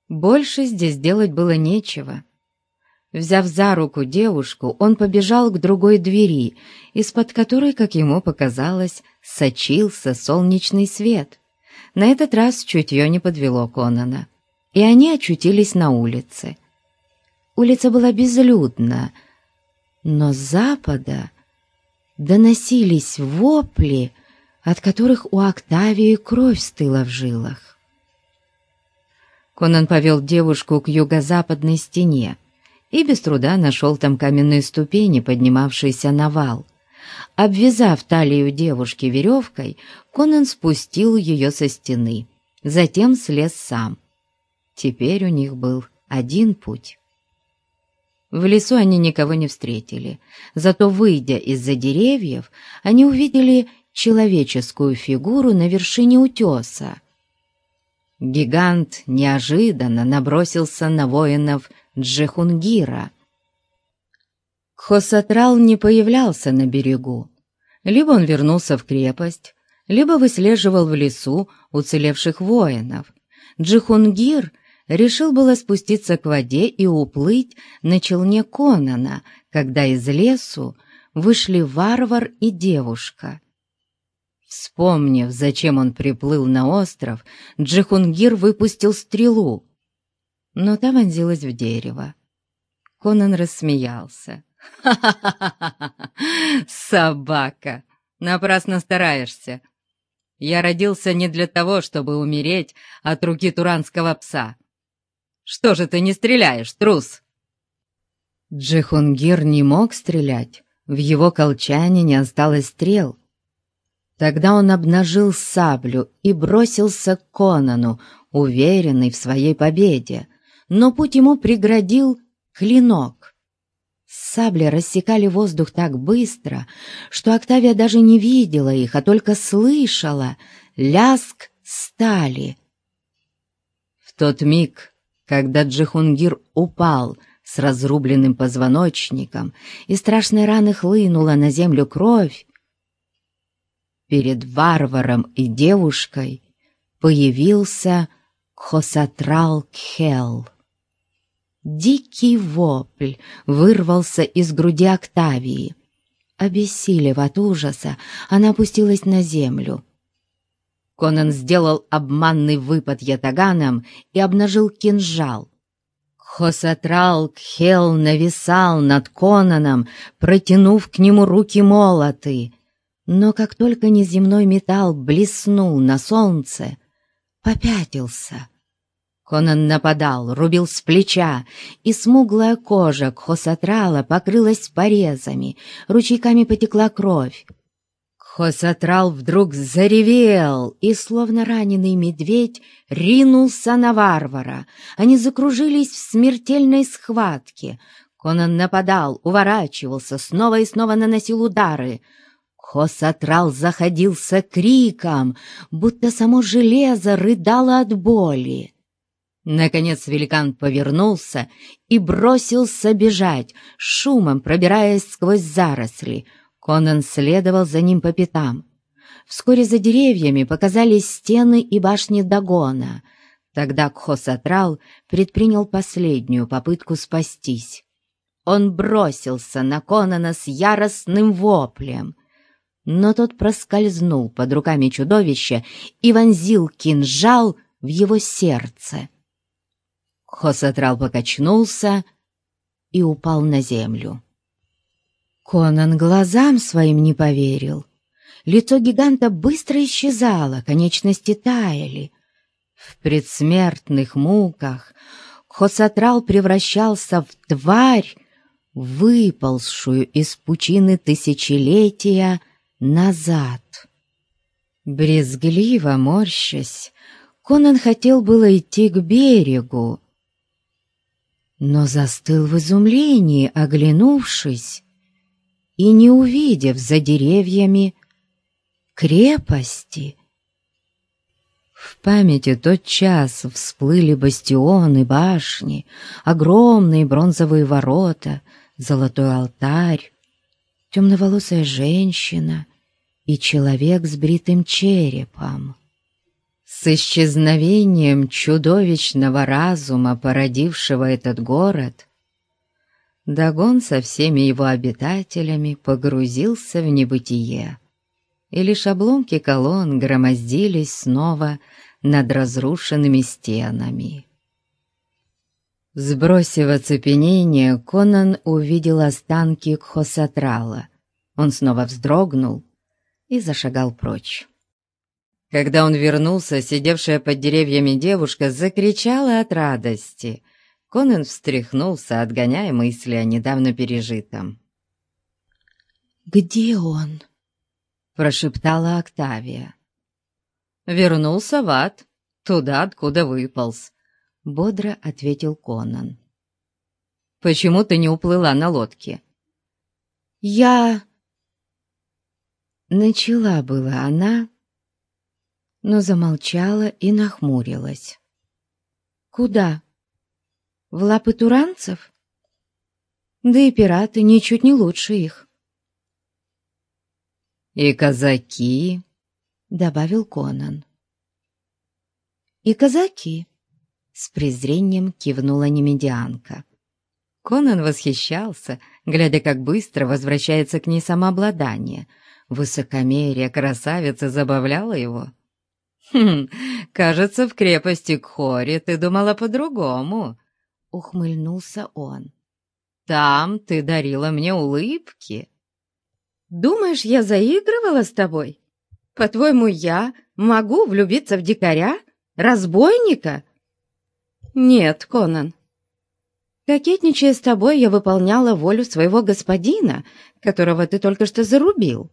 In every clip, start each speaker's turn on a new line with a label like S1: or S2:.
S1: Больше здесь делать было нечего. Взяв за руку девушку, он побежал к другой двери, из-под которой, как ему показалось, сочился солнечный свет. На этот раз чутье не подвело Конана, и они очутились на улице. Улица была безлюдна, но с запада доносились вопли, от которых у Октавии кровь стыла в жилах. Конан повел девушку к юго-западной стене и без труда нашел там каменные ступени, поднимавшиеся на вал. Обвязав талию девушки веревкой, Конан спустил ее со стены, затем слез сам. Теперь у них был один путь. В лесу они никого не встретили, зато, выйдя из-за деревьев, они увидели человеческую фигуру на вершине утеса. Гигант неожиданно набросился на воинов Джихунгира. Кхосатрал не появлялся на берегу. Либо он вернулся в крепость, либо выслеживал в лесу уцелевших воинов. Джихунгир решил было спуститься к воде и уплыть на челне Конана, когда из лесу вышли варвар и девушка. Вспомнив, зачем он приплыл на остров, Джихунгир выпустил стрелу, но та вонзилась в дерево. Конан рассмеялся. «Ха-ха-ха! Собака! Напрасно стараешься! Я родился не для того, чтобы умереть от руки туранского пса. Что же ты не стреляешь, трус?» Джихунгир не мог стрелять, в его колчане не осталось стрел. Тогда он обнажил саблю и бросился к Конану, уверенный в своей победе, но путь ему преградил клинок. Сабли рассекали воздух так быстро, что Октавия даже не видела их, а только слышала лязг стали. В тот миг, когда Джихунгир упал с разрубленным позвоночником и страшной раны хлынула на землю кровь, перед варваром и девушкой появился Кхосатрал-Кхел. Дикий вопль вырвался из груди Октавии. Обессилев от ужаса, она опустилась на землю. Конан сделал обманный выпад ятаганом и обнажил кинжал. Кхосатрал-Кхел нависал над Конаном, протянув к нему руки-молоты. Но как только неземной металл блеснул на солнце, попятился. Конан нападал, рубил с плеча, и смуглая кожа Кхосатрала покрылась порезами, ручейками потекла кровь. Кхосатрал вдруг заревел и, словно раненый медведь, ринулся на варвара. Они закружились в смертельной схватке. Конан нападал, уворачивался, снова и снова наносил удары. Кхосатрал заходился криком, будто само железо рыдало от боли. Наконец великан повернулся и бросился бежать, шумом пробираясь сквозь заросли. Конан следовал за ним по пятам. Вскоре за деревьями показались стены и башни Дагона. Тогда Кхосатрал предпринял последнюю попытку спастись. Он бросился на Конана с яростным воплем, но тот проскользнул под руками чудовища и вонзил кинжал в его сердце. Кхосатрал покачнулся и упал на землю. Конан глазам своим не поверил. Лицо гиганта быстро исчезало, конечности таяли. В предсмертных муках Кхосатрал превращался в тварь, выползшую из пучины тысячелетия назад. Брезгливо морщась, Конан хотел было идти к берегу, но застыл в изумлении, оглянувшись и не увидев за деревьями крепости. В памяти тотчас всплыли бастионы, башни, огромные бронзовые ворота, золотой алтарь, темноволосая женщина и человек с бритым черепом. С исчезновением чудовищного разума, породившего этот город, Дагон со всеми его обитателями погрузился в небытие, и лишь обломки колонн громоздились снова над разрушенными стенами. Сбросив оцепенение, Конан увидел останки Кхосатрала. Он снова вздрогнул и зашагал прочь. Когда он вернулся, сидевшая под деревьями девушка закричала от радости. Конан встряхнулся, отгоняя мысли о недавно пережитом.
S2: «Где он?»
S1: — прошептала Октавия. «Вернулся в ад, туда, откуда выполз», — бодро ответил Конан. «Почему ты не уплыла на лодке?»
S2: «Я...»
S1: Начала была она, но замолчала и нахмурилась.
S2: «Куда? В лапы туранцев?
S1: Да и пираты ничуть не лучше их». «И казаки», — добавил Конан.
S2: «И казаки»,
S1: — с презрением кивнула немедианка. Конан восхищался, глядя, как быстро возвращается к ней самообладание. Высокомерие красавицы забавляло его. Кажется, в крепости Кхори ты думала по-другому», — ухмыльнулся он. «Там ты дарила мне улыбки».
S2: «Думаешь, я заигрывала с тобой? По-твоему, я могу влюбиться в дикаря, разбойника?» «Нет, Конан. Кокетничая с тобой, я выполняла волю своего господина, которого ты только что зарубил».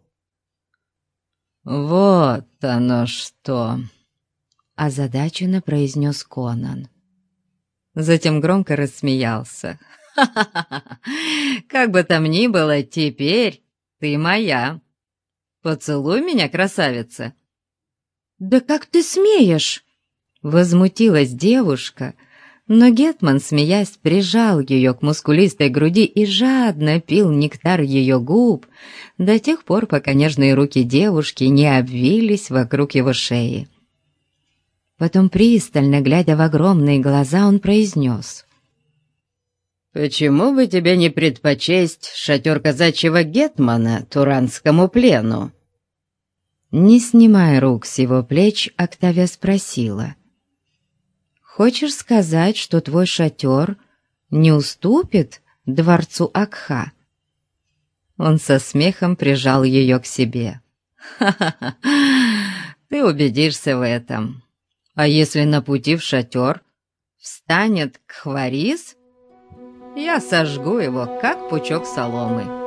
S1: «Вот оно что!» — озадаченно произнес Конан. Затем громко рассмеялся. «Ха-ха-ха! Как бы там ни было, теперь ты моя. Поцелуй меня, красавица!»
S2: «Да как ты смеешь?»
S1: — возмутилась девушка, но гетман, смеясь, прижал ее к мускулистой груди и жадно пил нектар ее губ до тех пор, пока нежные руки девушки не обвились вокруг его шеи. Потом, пристально глядя в огромные глаза, он произнес: «Почему бы тебе не предпочесть шатер казачьего гетмана туранскому плену?» Не снимая рук с его плеч, Октавия спросила: «Хочешь сказать, что твой шатер не уступит дворцу Акха?» Он со смехом прижал ее к себе. «Ха-ха-ха! Ты убедишься в этом. А если на пути в шатер встанет Кхварис, я сожгу его, как пучок соломы».